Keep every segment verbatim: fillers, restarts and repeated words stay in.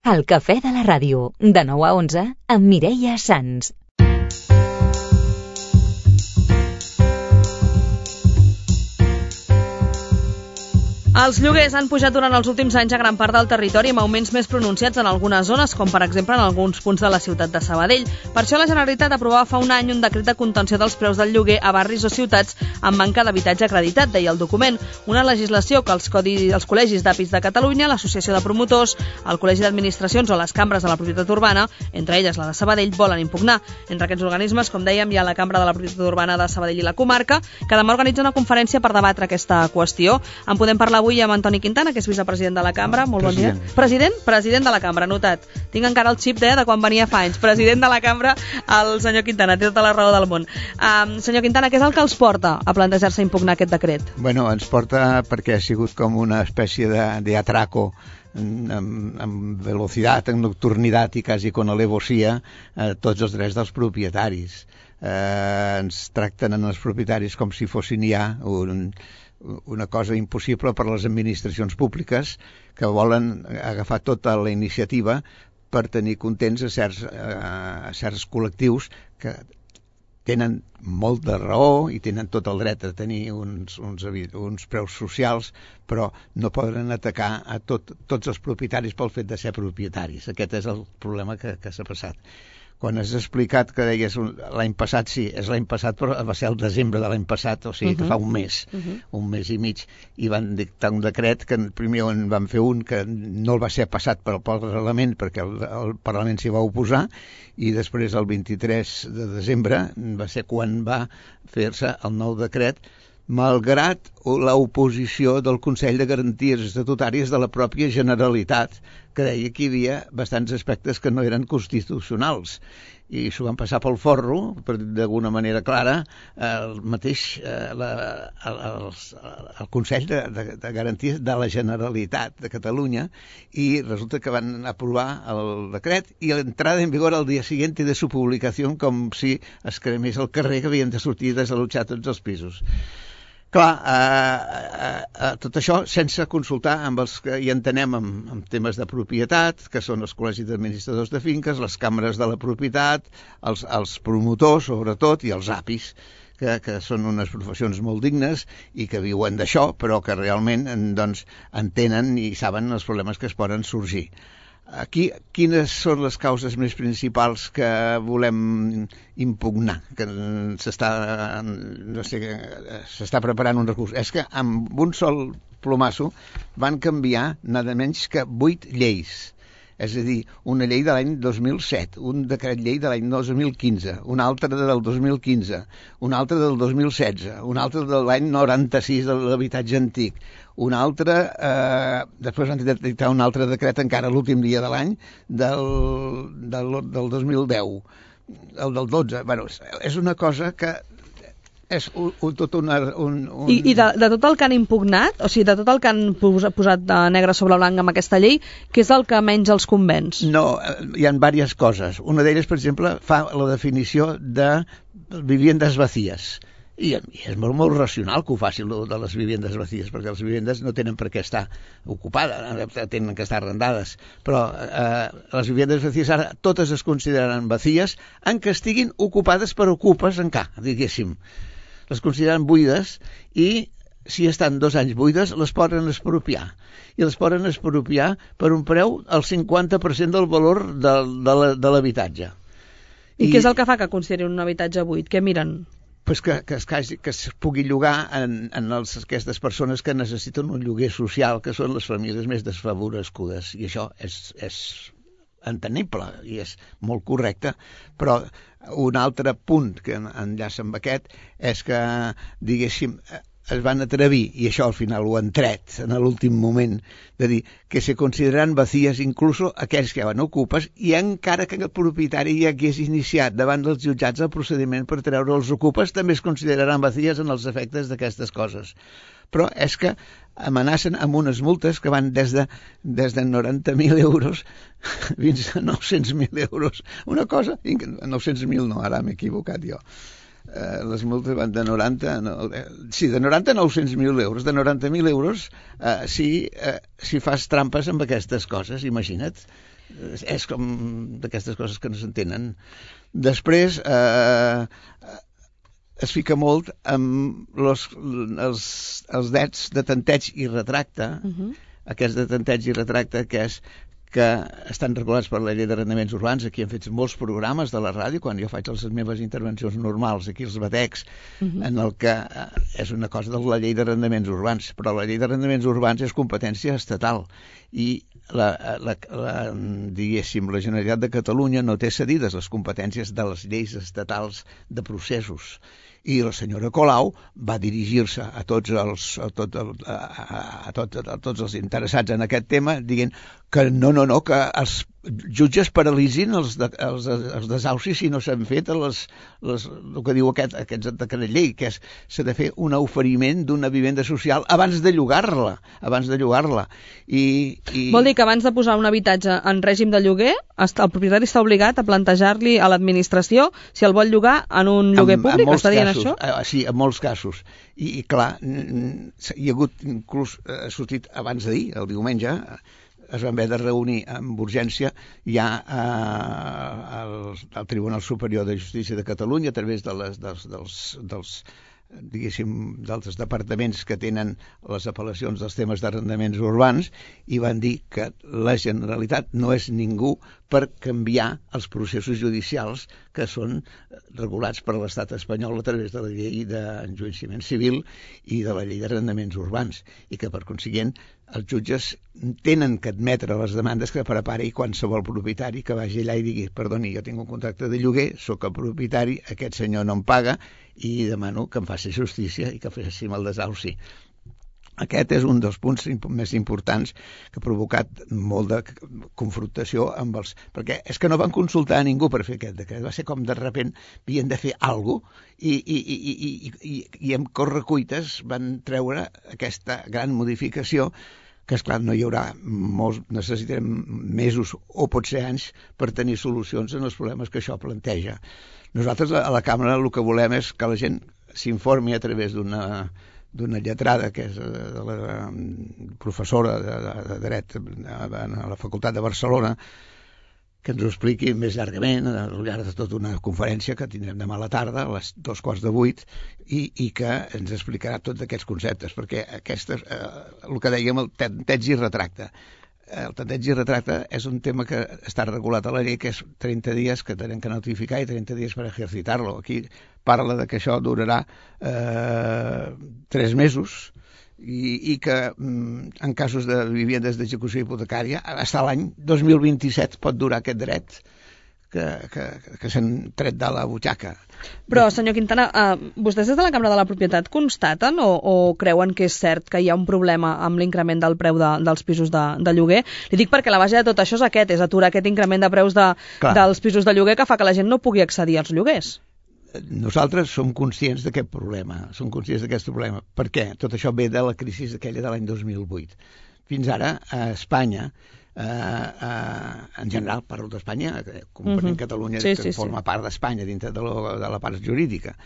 El cafè de la ràdio, de nou a onze, amb Mireia Sans. Els lloguers han pujat durant els últims anys a gran part del territori amb augments més pronunciats en algunes zones, com per exemple en alguns punts de la ciutat de Sabadell. Per això la Generalitat aprovava fa un any un decret de contenció dels preus del lloguer a barris o ciutats amb manca d'habitatge acreditat, deia el document. Una legislació que els, codi, els col·legis d'A P I S de Catalunya, l'Associació de Promotors, el Col·legi d'Administracions o les cambres de la propietat urbana, entre elles la de Sabadell, volen impugnar. Entre aquests organismes, com dèiem, hi ha la Cambra de la Propietat Urbana de Sabadell i la comarca, que demà organitza una conferència per debatre aquesta qüestió. En podem parlar avui amb Antoni Quintana, que és vicepresident de la Cambra. Molt bon dia. President? President de la Cambra, notat. Tinc encara el xip de, de quan venia fa anys. President de la Cambra, el senyor Quintana, té tota la raó del món. Um, senyor Quintana, què és el que els porta a plantejar-se impugnar aquest decret? Bueno, ens porta perquè ha sigut com una espècie de, de atraco amb, amb velocitat, amb nocturnitat i quasi con alevosía eh, tots els drets dels propietaris. Eh, ens tracten en els propietaris com si fossin ja un... una cosa impossible per a les administracions públiques que volen agafar tota la iniciativa per tenir contents a certs, a certs col·lectius que tenen molt de raó i tenen tot el dret a tenir uns, uns, uns preus socials, però no poden atacar a tot, tots els propietaris pel fet de ser propietaris. Aquest és el problema que, que s'ha passat. Quan has explicat que deies l'any passat, sí, és l'any passat, però va ser el desembre de l'any passat, o sigui, uh-huh. que fa un mes, uh-huh. un mes i mig, i van dictar un decret que primer en van fer un que no el va ser passat pel, pel Parlament, perquè el, el Parlament s'hi va oposar, i després el vint-i-tres de desembre va ser quan va fer-se el nou decret, malgrat l'oposició del Consell de Garanties Estatutàries de la pròpia Generalitat, que deia que hi havia bastants aspectes que no eren constitucionals. I s'ho van passar pel forro, per d'alguna manera clara, el mateix eh, la, el, el, el Consell de, de, de Garanties de la Generalitat de Catalunya, i resulta que van aprovar el decret i l'entrada en vigor al dia següent de su publicació, com si es cremés el carrer que havien de sortir a desallotjar tots els pisos. Clar, eh, eh, eh, tot això sense consultar amb els que hi entenem en, en temes de propietat, que són els col·legis d'administradors de finques, les càmeres de la propietat, els, els promotors, sobretot, i els A P I S, que, que són unes professions molt dignes i que viuen d'això, però que realment doncs, entenen i saben els problemes que es poden sorgir. Aquí, quines són les causes més principals que volem impugnar? Que s'està, no sé, s'està preparant un recurs. És que amb un sol plomasso van canviar nada menys que vuit lleis. És a dir, una llei de l'any dos mil set, un decret llei de l'any dos mil quinze, un altre del dos mil quinze, un altre del dos mil setze, un altre de l'any noranta-sis de l'habitatge antic, un altre, eh, després van dictar un altre decret encara l'últim dia de l'any del, del, del dos mil deu, el del dotze. Bueno, és una cosa que és un, un, tot una, un, un... I, i de, de tot el que han impugnat, o sigui, de tot el que han posat, posat de negre sobre blanc amb aquesta llei, què és el que menys els convenç? No, hi ha diverses coses. Una d'elles, per exemple, fa la definició de viviendes vacíes. I, i és molt, molt racional que ho faci de les viviendes vacíes, perquè les viviendes no tenen per què estar ocupades, tenen que estar arrendades. Però eh, les viviendes vacíes ara totes es consideren vacíes en què estiguin ocupades per ocupes en ca, diguéssim. Les consideren buides i si estan dos anys buides les poden expropiar. I les poden expropiar per un preu al cinquanta per cent del valor de, de l'habitatge. I, I què és el que fa que considerin un habitatge buit? Què miren? Pues que, que, es, que es pugui llogar en, en els, aquestes persones que necessiten un lloguer social, que són les famílies més desfavorescudes. I això és, és entenible i és molt correcte, però un altre punt que enllaça amb aquest és que, diguéssim, es van atrevir, i això al final ho han tret en l'últim moment, de dir que se consideraran vacíes inclús aquells que van ocupes, i encara que el propietari ja hagués iniciat davant dels jutjats el procediment per treure els ocupes, també es consideraran vacíes en els efectes d'aquestes coses. Però és que amenacen amb unes multes que van des de, des de noranta mil euros fins a nou-cents mil euros. Una cosa, nou-cents mil no, ara m'he equivocat jo. Eh, les multes van de noranta, no, eh, sí, de noranta a nou-cents mil euros, de noranta mil euros eh, si, eh, si fas trampes amb aquestes coses, imagina't. és com d'aquestes coses que no s'entenen. Després eh, es fica molt amb los, els, els drets de tanteig i retracte, uh-huh. aquests de tanteig i retracte que és que estan regulats per la llei d'arrendaments urbans. Aquí hem fet molts programes de la ràdio, quan jo faig les meves intervencions normals aquí als batecs, uh-huh. en el que eh, és una cosa de la llei d'arrendaments urbans, però la llei d'arrendaments urbans és competència estatal i la, la, la, diguéssim, la Generalitat de Catalunya no té cedides les competències de les lleis estatals de processos. I la senyora Colau va dirigir-se a tots els, a tot el, a, a, tot, a tots els interessats en aquest tema dient que no, no, no, que els jutges paralitzin els, de, els, els desaucis si no s'han fet les, les, el que diu aquest, aquest decret llei, que és s'ha de fer un oferiment d'una vivenda social abans de llogar-la, abans de llogar-la. I, i... Vol dir que abans de posar un habitatge en règim de lloguer, el propietari està obligat a plantejar-li a l'administració si el vol llogar en un lloguer en, públic? En està dient casos, això? Eh, sí, en molts casos. I, i clar, hi ha hagut, inclús ha sortit abans d'ahir, el diumenge, es van haver de reunir amb urgència ja eh, al, al Tribunal Superior de Justícia de Catalunya a través de les, dels, dels, dels diguéssim, d'altres departaments que tenen les apel·lacions dels temes d'arrendaments urbans i van dir que la Generalitat no és ningú per canviar els processos judicials que són regulats per l'estat espanyol a través de la llei d'enjudiciament civil i de la llei d'arrendaments urbans i que per consiguient els jutges tenen que admetre les demandes que prepari qualsevol propietari que vagi allà i digui perdoni, jo tinc un contracte de lloguer, sóc el propietari, aquest senyor no em paga i demano que em faci justícia i que facin el desauci. Aquest és un dels punts més importants que ha provocat molt de confrontació amb els... Perquè és que no van consultar a ningú per fer aquest decret. Va ser com de repent havien de fer alguna cosa i, i, i, i, i, i amb correcuites van treure aquesta gran modificació que, esclar, no hi haurà molts... necessitarem mesos o potser anys per tenir solucions en els problemes que això planteja. Nosaltres a la Càmera el que volem és que la gent s'informi a través d'una... d'una lletrada que és de la professora de, de, de dret a la Facultat de Barcelona, que ens ho expliqui més llargament al llarg de tota una conferència que tindrem demà a la tarda, a les dos quarts de vuit, i, i que ens explicarà tots aquests conceptes, perquè aquestes, eh, el que dèiem, el tanteig i retracte. El tanteig i retracte és un tema que està regulat a la llei, que és trenta dies que tenen que notificar i trenta dies per ejercitar-lo. Aquí parla de que això durarà eh, tres mesos i, i que mm, en casos de vivendes d'execució hipotecària fins a l'any dos mil vint-i-set pot durar aquest dret que, que, que s'han tret de la butxaca. Però, senyor Quintana, eh, vostès des de la Cambra de la Propietat constaten o, o creuen que és cert que hi ha un problema amb l'increment del preu de, dels pisos de, de lloguer? Li dic perquè la base de tot això és aquest, és aturar aquest increment de preus de, dels pisos de lloguer que fa que la gent no pugui accedir als lloguers. Nosaltres som conscients d'aquest problema, som conscients d'aquest problema. Per què? Tot això ve de la crisi aquella de l'any dos mil vuit. Fins ara, a Espanya, eh, eh, en general, parlo d'Espanya, component uh-huh. Catalunya, sí, que sí, forma sí. part d'Espanya dintre de, lo, de la part jurídica,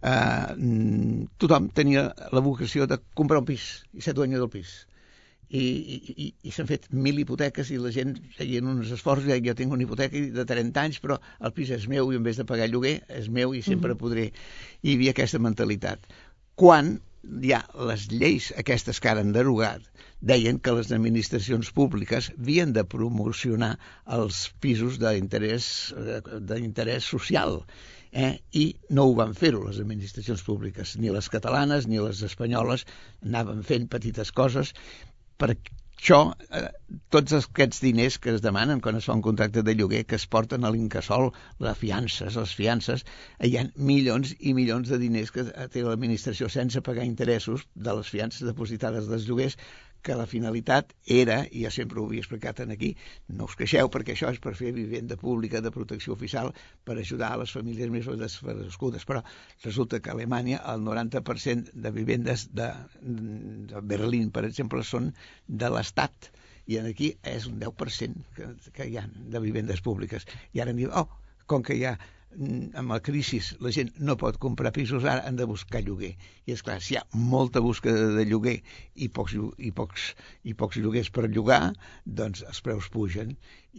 eh, tothom tenia la vocació de comprar un pis i ser dueño del pis. I, i, i s'han fet mil hipoteques i la gent feien uns esforços i jo tinc una hipoteca de trenta anys però el pis és meu i en vez de pagar lloguer és meu i sempre uh-huh. podré. I hi havia aquesta mentalitat. Quan ja les lleis aquestes que ara han derogat deien que les administracions públiques havien de promocionar els pisos d'interès d'interès social. Eh? I no ho van fer-ho les administracions públiques, ni les catalanes ni les espanyoles anaven fent petites coses. Per això, eh, tots aquests diners que es demanen quan es fa un contracte de lloguer, que es porten a l'incasòl, les fiances, les fiances, hi ha milions i milions de diners que té l'administració sense pagar interessos de les fiances depositades dels lloguers, que la finalitat era, i jo sempre ho havia explicat aquí, no us queixeu perquè això és per fer vivenda pública de protecció oficial per ajudar a les famílies més desfavorescudes, però resulta que a Alemanya el noranta per cent de vivendes de, de Berlín, per exemple, són de l'Estat i aquí és un deu per cent que, que hi ha de vivendes públiques. I ara em diu, oh, com que hi ha amb la crisi la gent no pot comprar pisos, ara han de buscar lloguer. I és clar, si hi ha molta búsqueda de lloguer i pocs, i pocs, i pocs lloguers per llogar, doncs els preus pugen.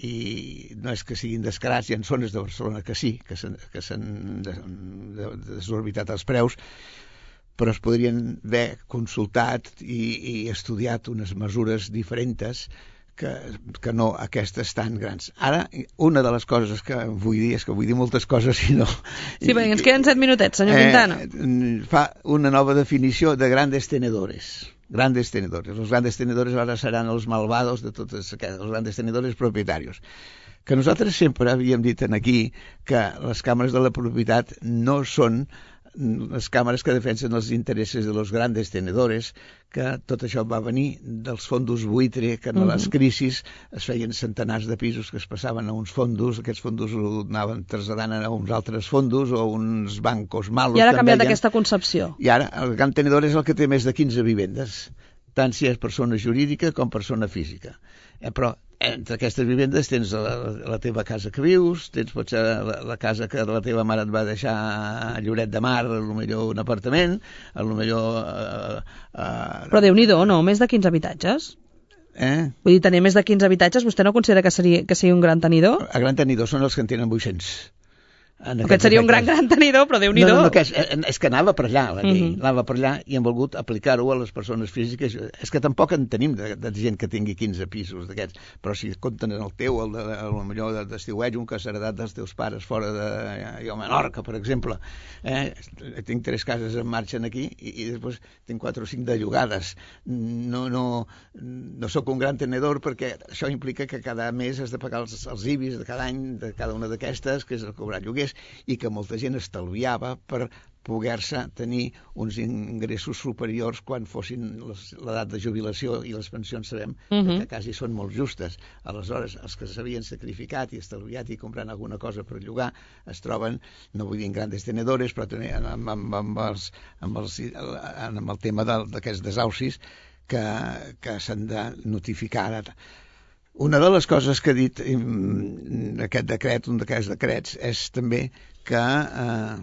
I no és que siguin descarats, hi ha zones de Barcelona que sí, que s'han desorbitat els preus, però es podrien haver consultat i, i estudiat unes mesures diferents que, que no aquestes tan grans. Ara, una de les coses que vull dir, és que vull dir moltes coses i no... Sí, perquè ens queden set minutets, senyor eh, Quintana. Fa una nova definició de grandes tenedores. Grandes tenedores. Los grandes tenedores ara seran els malvados de totes aquestes, els grandes tenedores propietarios. Que nosaltres sempre havíem dit aquí que les càmeres de la propietat no són les càmeres que defensen els interessos de los grandes tenedores, que tot això va venir dels fondos buitre, que en uh -huh. les crisis es feien centenars de pisos que es passaven a uns fondos, aquests fondos ho anaven traslladant a uns altres fondos o uns bancos malos. I ara ha canviat aquesta concepció. I ara el gran tenedor és el que té més de quinze vivendes, tant si és persona jurídica com persona física. Eh, però entre aquestes vivendes tens la, la teva casa que vius, tens potser la, la casa que la teva mare et va deixar a Lloret de Mar, potser un apartament, potser... Uh, uh... Però Déu-n'hi-do, no? Més de quinze habitatges? Eh? Vull dir, tenir més de quinze habitatges, vostè no considera que seria, que sigui un gran tenidor? El gran tenidor són els que en tenen vuit-cents. Aquest seria un gran gran tenidor, però Déu-n'hi-do. No, no, no, que és, és que anava per allà, la llei. Uh -huh. Anava per allà i hem volgut aplicar-ho a les persones físiques. És que tampoc en tenim de, de gent que tingui quinze pisos d'aquests, però si compten el teu, el de, el millor d'estiueig, un que s'ha heredat dels teus pares fora de jo, Menorca, per exemple. Eh? Tinc tres cases en marxa aquí i, i després tinc quatre o cinc de llogades. No, no, no sóc un gran tenedor perquè això implica que cada mes has de pagar els, els I B I S de cada any de cada una d'aquestes, que és el cobrar lloguers, i que molta gent estalviava per poder-se tenir uns ingressos superiors quan fossin l'edat de jubilació, i les pensions sabem uh -huh. que quasi són molt justes. Aleshores, els que s'havien sacrificat i estalviat i comprant alguna cosa per llogar es troben, no vull dir en grandes tenedores, però també amb, amb, amb, els, amb, els, amb el tema d'aquests desaucis que, que s'han de notificar ara. Una de les coses que ha dit aquest decret, un d'aquests decrets, és també que eh,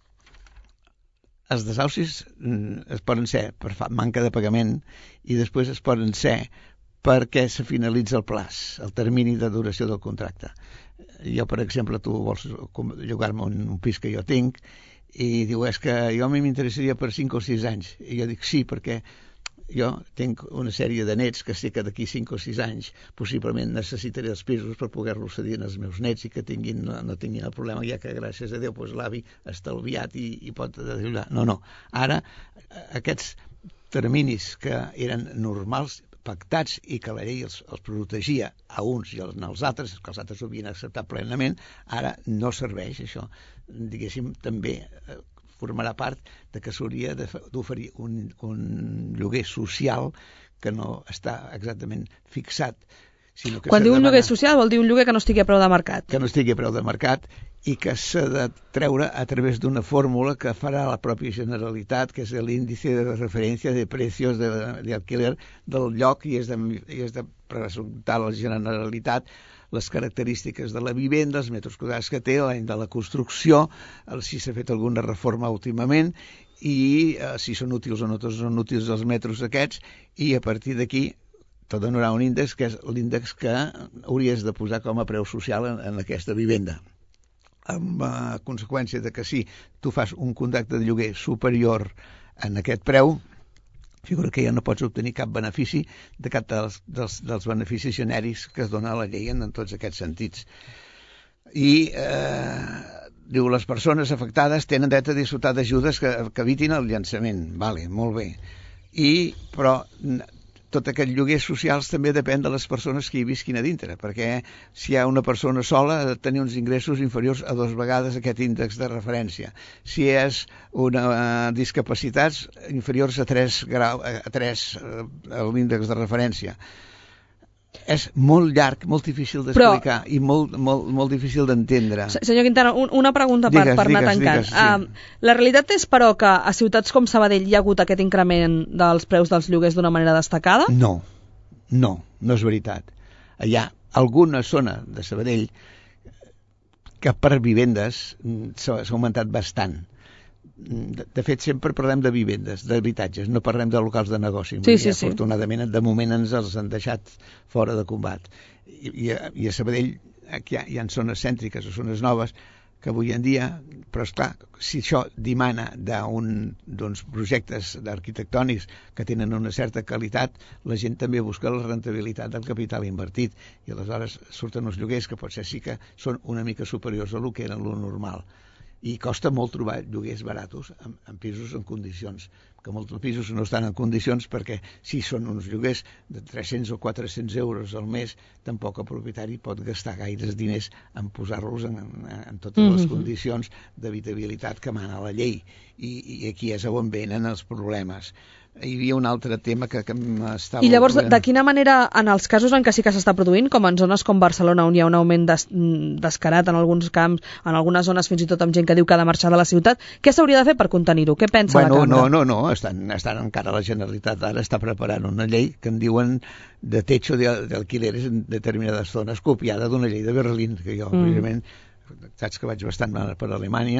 els desaucis es poden ser per manca de pagament i després es poden ser perquè se finalitza el plaç, el termini de duració del contracte. Jo, per exemple, tu vols llogar-me un, un pis que jo tinc i diu, és que jo a mi m'interessaria per cinc o sis anys. I jo dic sí, perquè jo tinc una sèrie de nets que sé que d'aquí cinc o sis anys possiblement necessitaré els pisos per poder-los cedir als meus nets i que tinguin, no, no tinguin el problema, ja que gràcies a Déu doncs, l'avi ha estalviat i, i pot ajudar. No, no. Ara, aquests terminis que eren normals, pactats i que la llei els, els protegia a uns i als altres, que els altres ho havien acceptat plenament, ara no serveix això. Diguéssim, també formarà part de que s'hauria d'oferir un, un lloguer social que no està exactament fixat. Sinó que Quan diu un demana... lloguer social vol dir un lloguer que no estigui a preu de mercat. Que no estigui a preu de mercat i que s'ha de treure a través d'una fórmula que farà la pròpia Generalitat, que és l'índice de referència de precios de, de alquiler del lloc, i és de, i és de presentar a la Generalitat les característiques de la vivenda, els metres quadrats que té, l'any de la construcció, si s'ha fet alguna reforma últimament, i eh, si són útils o no són útils els metres aquests, i a partir d'aquí te donarà un índex que és l'índex que hauries de posar com a preu social en, en aquesta vivenda. Amb eh, conseqüència de que si tu fas un contracte de lloguer superior en aquest preu, figura que ja no pots obtenir cap benefici de cap dels, dels, dels beneficis genèrics que es dona a la llei en, en tots aquests sentits. I eh, diu, les persones afectades tenen dret a disfrutar d'ajudes que, que evitin el llançament. Vale, molt bé. I, però tot aquest lloguers socials també depèn de les persones que hi visquin a dintre, perquè si hi ha una persona sola ha de tenir uns ingressos inferiors a dues vegades aquest índex de referència. Si és una uh, discapacitats inferiors a tres, grau, a tres uh, l'índex de referència. És molt llarg, molt difícil d'explicar i molt, molt, molt difícil d'entendre. Senyor Quintana, un, una pregunta per, digues, per anar digues, tancant. Digues, sí. uh, la realitat és, però, que a ciutats com Sabadell hi ha hagut aquest increment dels preus dels lloguers d'una manera destacada? No, no, no és veritat. Hi ha alguna zona de Sabadell que per vivendes s'ha augmentat bastant. De, de fet, sempre parlem de vivendes, d'habitatges, no parlem de locals de negoci. Sí, sí, sí. Afortunadament, de moment ens els han deixat fora de combat. I, i, a, i a Sabadell aquí hi ha, hi ha zones cèntriques o zones noves que avui en dia, però esclar, si això dimana d'uns projectes arquitectònics que tenen una certa qualitat, la gent també busca la rentabilitat del capital invertit i aleshores surten uns lloguers que potser sí que són una mica superiors a lo que eren lo normal. I costa molt trobar lloguers baratos en, en pisos en condicions, que molts pisos no estan en condicions perquè si són uns lloguers de tres-cents o quatre-cents euros al mes, tampoc el propietari pot gastar gaires diners en posar-los en, en, en totes les mm-hmm. condicions d'habitabilitat que mana la llei. I, i aquí és on venen els problemes. Hi havia un altre tema que, que m'estava... I llavors, de, de quina manera, en els casos en què sí que s'està produint, com en zones com Barcelona, on hi ha un augment des, descarat en alguns camps, en algunes zones fins i tot amb gent que diu que ha de marxar de la ciutat, què s'hauria de fer per contenir-ho? Què pensa bueno, la cambra? No, no, no, estan, estan encara la Generalitat ara està preparant una llei que en diuen de techo d'alquileres en determinades zones, copiada d'una llei de Berlín, que jo, mm. precisament, saps que vaig bastant per Alemanya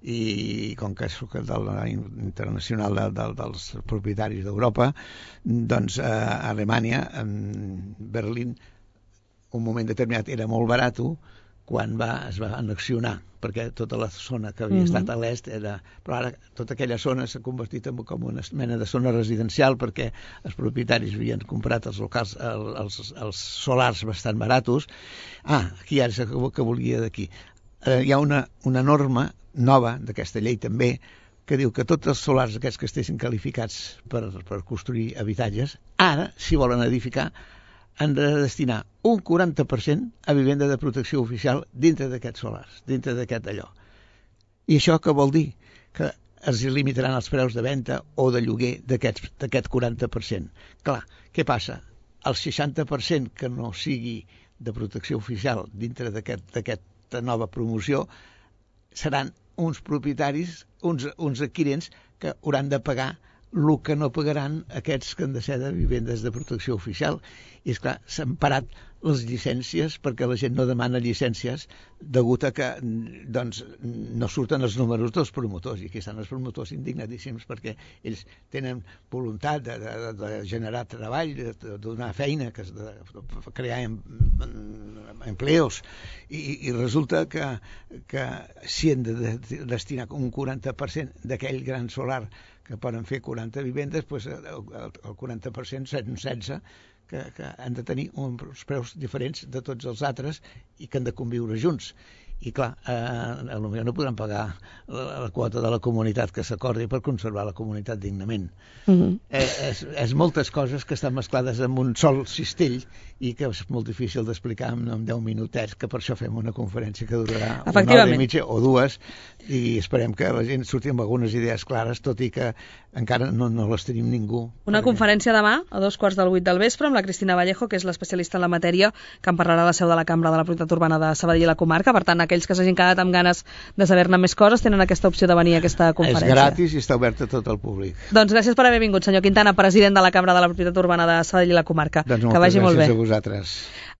i com que soc de la internacional de, de, dels propietaris d'Europa, doncs a Alemanya, en Berlín, un moment determinat era molt barat quan va, es va annexionar, perquè tota la zona que havia mm-hmm. estat a l'est era... Però ara tota aquella zona s'ha convertit en com una mena de zona residencial perquè els propietaris havien comprat els locals, els, els solars bastant baratos. Ah, aquí ara és el que volia d'aquí. Eh, hi ha una, una norma nova d'aquesta llei també que diu que tots els solars aquests que estessin qualificats per, per construir habitatges, ara, si volen edificar, han de destinar un quaranta per cent a vivenda de protecció oficial dintre d'aquests solars, dintre d'aquest allò. I això què vol dir? Que es limitaran els preus de venda o de lloguer d'aquest quaranta per cent. Clar, què passa? El seixanta per cent que no sigui de protecció oficial dintre d'aquesta nova promoció seran uns propietaris, uns, uns adquirents que hauran de pagar el que no pagaran aquests que han de ser de vivendes de protecció oficial. I és clar, s'han parat les llicències perquè la gent no demana llicències degut a que doncs, no surten els números dels promotors, i aquí estan els promotors indignadíssims perquè ells tenen voluntat de, de, de generar treball, de donar feina, de, de crear em, empleos, i, i resulta que, que si han de, de destinar un quaranta per cent d'aquell gran solar que poden fer quaranta vivendes, doncs el, el quaranta per cent són setze que, que han de tenir uns preus diferents de tots els altres i que han de conviure junts. I clar, eh, potser no podran pagar la, la quota de la comunitat que s'acordi per conservar la comunitat dignament. Mm-hmm. eh, és, és moltes coses que estan mesclades en un sol cistell i que és molt difícil d'explicar en, en deu minutets, que per això fem una conferència que durarà una hora i mitja o dues, i esperem que la gent surti amb algunes idees clares, tot i que encara no, no les tenim ningú. Una perquè... conferència demà a dos quarts del vuit del vespre amb la Cristina Vallejo, que és l'especialista en la matèria, que en parlarà a la seu de la Cambra de la Propietat Urbana de Sabadell i la comarca. Per tant, aquells que s'hagin quedat amb ganes de saber-ne més coses tenen aquesta opció de venir a aquesta conferència. És gratis i està oberta a tot el públic. Doncs gràcies per haver vingut, senyor Quintana, president de la Cambra de la Propietat Urbana de Sabadell i la comarca. Doncs que vagi molt bé. Gràcies a vosaltres.